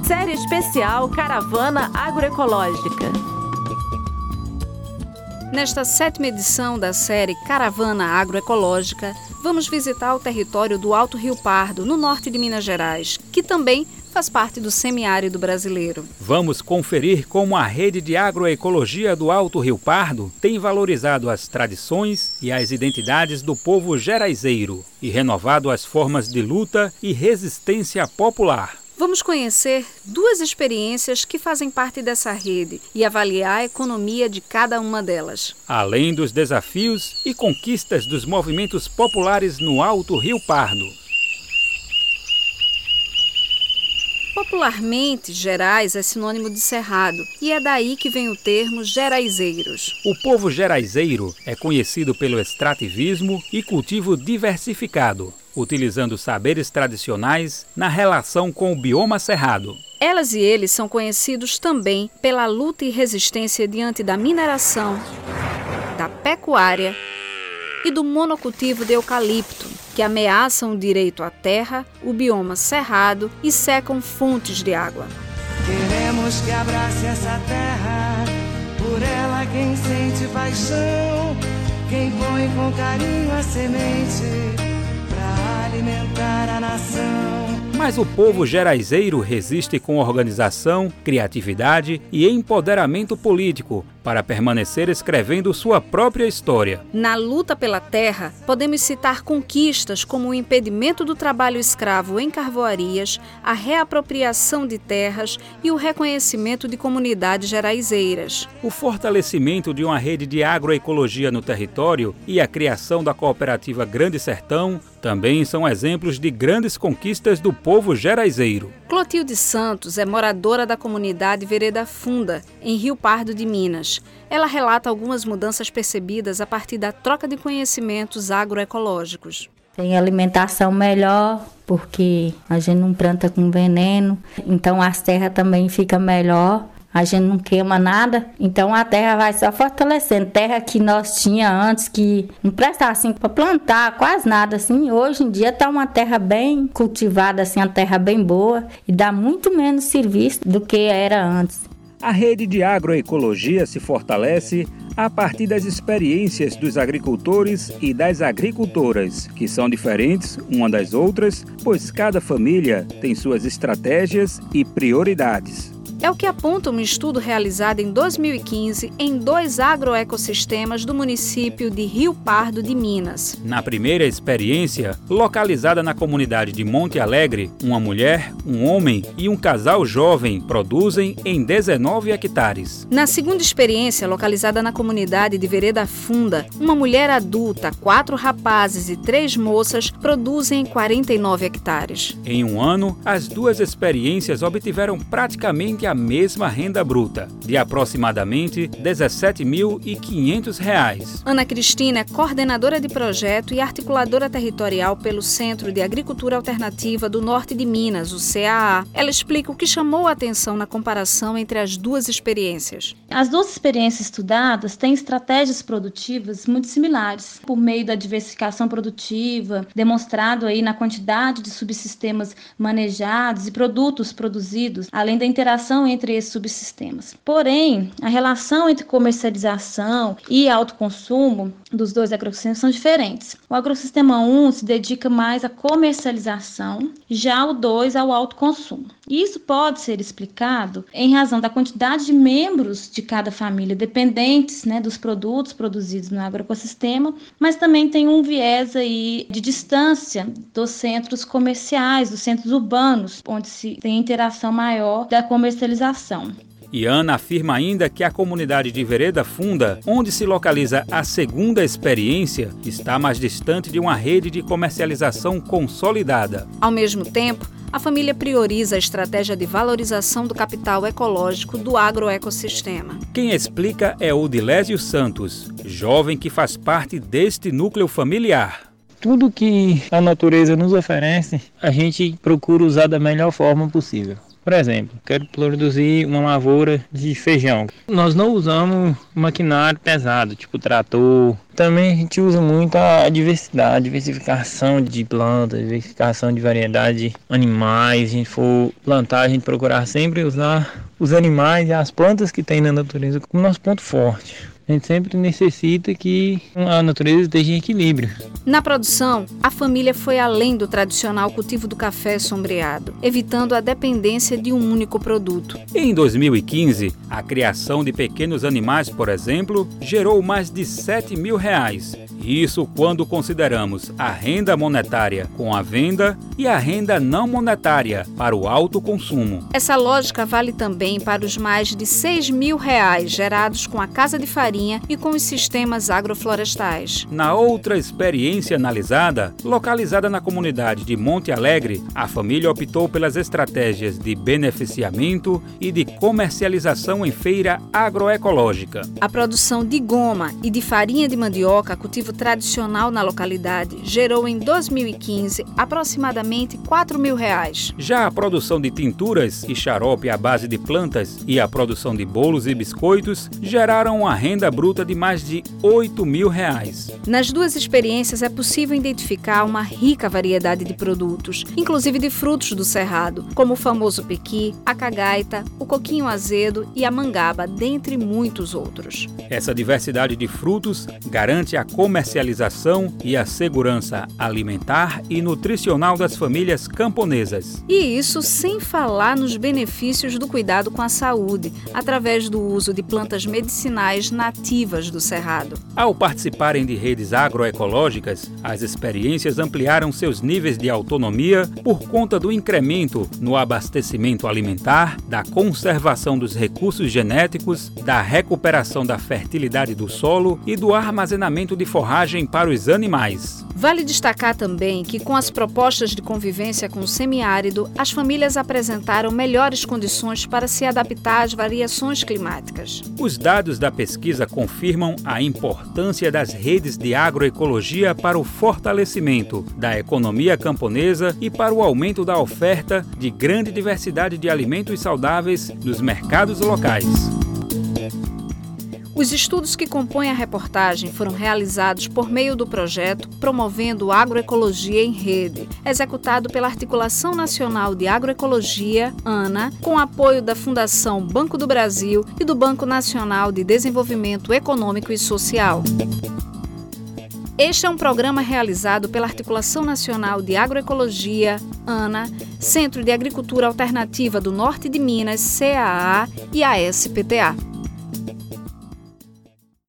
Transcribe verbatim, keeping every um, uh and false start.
Série especial Caravana Agroecológica. Nesta sétima edição da série Caravana Agroecológica, vamos visitar o território do Alto Rio Pardo, no norte de Minas Gerais, que também faz parte do semiárido brasileiro. Vamos conferir como a rede de agroecologia do Alto Rio Pardo tem valorizado as tradições e as identidades do povo geraizeiro e renovado as formas de luta e resistência popular. Vamos conhecer duas experiências que fazem parte dessa rede e avaliar a economia de cada uma delas. Além dos desafios e conquistas dos movimentos populares no Alto Rio Pardo. Popularmente, Gerais é sinônimo de cerrado e é daí que vem o termo geraizeiros. O povo geraizeiro é conhecido pelo extrativismo e cultivo diversificado, utilizando saberes tradicionais na relação com o bioma cerrado. Elas e eles são conhecidos também pela luta e resistência diante da mineração, da pecuária e do monocultivo de eucalipto, que ameaçam o direito à terra, o bioma cerrado e secam fontes de água. Queremos que abrace essa terra, por ela quem sente paixão, quem põe com carinho a semente para alimentar a nação. Mas o povo geraizeiro resiste com organização, criatividade e empoderamento político para permanecer escrevendo sua própria história. Na luta pela terra, podemos citar conquistas como o impedimento do trabalho escravo em carvoarias, a reapropriação de terras e o reconhecimento de comunidades geraizeiras. O fortalecimento de uma rede de agroecologia no território e a criação da cooperativa Grande Sertão também são exemplos de grandes conquistas do povo geraizeiro. Clotilde Santos é moradora da comunidade Vereda Funda, em Rio Pardo de Minas. Ela relata algumas mudanças percebidas a partir da troca de conhecimentos agroecológicos. Tem alimentação melhor, porque a gente não planta com veneno, então as terras também ficam melhor. A gente não queima nada, então a terra vai só fortalecendo. Terra que nós tinha antes, que não prestava assim para plantar quase nada assim. Hoje em dia está uma terra bem cultivada, assim, uma terra bem boa e dá muito menos serviço do que era antes. A rede de agroecologia se fortalece a partir das experiências dos agricultores e das agricultoras, que são diferentes uma das outras, pois cada família tem suas estratégias e prioridades. É o que aponta um estudo realizado em dois mil e quinze em dois agroecossistemas do município de Rio Pardo de Minas. Na primeira experiência, localizada na comunidade de Monte Alegre, uma mulher, um homem e um casal jovem produzem em dezenove hectares. Na segunda experiência, localizada na comunidade de Vereda Funda, uma mulher adulta, quatro rapazes e três moças produzem em quarenta e nove hectares. Em um ano, as duas experiências obtiveram praticamente a mesma renda bruta, de aproximadamente dezessete mil e quinhentos reais. Ana Cristina é coordenadora de projeto e articuladora territorial pelo Centro de Agricultura Alternativa do Norte de Minas, o C A A. Ela explica o que chamou a atenção na comparação entre as duas experiências. As duas experiências estudadas têm estratégias produtivas muito similares, por meio da diversificação produtiva, demonstrado aí na quantidade de subsistemas manejados e produtos produzidos, além da interação entre esses subsistemas. Porém, a relação entre comercialização e autoconsumo dos dois agrossistemas são diferentes. O agrossistema um se dedica mais à comercialização, já o dois ao autoconsumo. Isso pode ser explicado em razão da quantidade de membros de cada família dependentes, né, dos produtos produzidos no agroecossistema, mas também tem um viés aí de distância dos centros comerciais, dos centros urbanos, onde se tem interação maior da comercialização. E Ana afirma ainda que a comunidade de Vereda Funda, onde se localiza a segunda experiência, está mais distante de uma rede de comercialização consolidada. Ao mesmo tempo, a família prioriza a estratégia de valorização do capital ecológico do agroecossistema. Quem explica é Odilésio Santos, jovem que faz parte deste núcleo familiar. Tudo que a natureza nos oferece, a gente procura usar da melhor forma possível. Por exemplo, quero produzir uma lavoura de feijão. Nós não usamos maquinário pesado, tipo trator. Também a gente usa muito a diversidade, diversificação de plantas, diversificação de variedade de animais. Se a gente for plantar, a gente procurar sempre usar os animais e as plantas que tem na natureza como nosso ponto forte. A gente sempre necessita que a natureza esteja em equilíbrio. Na produção, a família foi além do tradicional cultivo do café sombreado, evitando a dependência de um único produto. Em dois mil e quinze, a criação de pequenos animais, por exemplo, gerou mais de sete mil reais. Isso quando consideramos a renda monetária com a venda e a renda não monetária para o alto consumo. Essa lógica vale também para os mais de seis mil reais gerados com a casa de farinha e com os sistemas agroflorestais. Na outra experiência analisada, localizada na comunidade de Monte Alegre, a família optou pelas estratégias de beneficiamento e de comercialização em feira agroecológica. A produção de goma e de farinha de mandioca, cultivo tradicional na localidade, gerou em dois mil e quinze aproximadamente quatro mil reais. Já a produção de tinturas e xarope à base de plantas e a produção de bolos e biscoitos geraram uma renda bruta de mais de oito mil reais. Nas duas experiências é possível identificar uma rica variedade de produtos, inclusive de frutos do cerrado, como o famoso pequi, a cagaita, o coquinho azedo e a mangaba, dentre muitos outros. Essa diversidade de frutos garante a comercialização e a segurança alimentar e nutricional das famílias camponesas. E isso sem falar nos benefícios do cuidado com a saúde, através do uso de plantas medicinais nativas do cerrado. Ao participarem de redes agroecológicas, as experiências ampliaram seus níveis de autonomia por conta do incremento no abastecimento alimentar, da conservação dos recursos genéticos, da recuperação da fertilidade do solo e do armazenamento de forragem para os animais. Vale destacar também que, com as propostas de convivência com o semiárido, as famílias apresentaram melhores condições para se adaptar às variações climáticas. Os dados da pesquisa confirmam a importância das redes de agroecologia para o fortalecimento da economia camponesa e para o aumento da oferta de grande diversidade de alimentos saudáveis nos mercados locais. Os estudos que compõem a reportagem foram realizados por meio do projeto Promovendo Agroecologia em Rede, executado pela Articulação Nacional de Agroecologia, ANA, com apoio da Fundação Banco do Brasil e do Banco Nacional de Desenvolvimento Econômico e Social. Este é um programa realizado pela Articulação Nacional de Agroecologia, ANA, Centro de Agricultura Alternativa do Norte de Minas, C A A e a S P T A.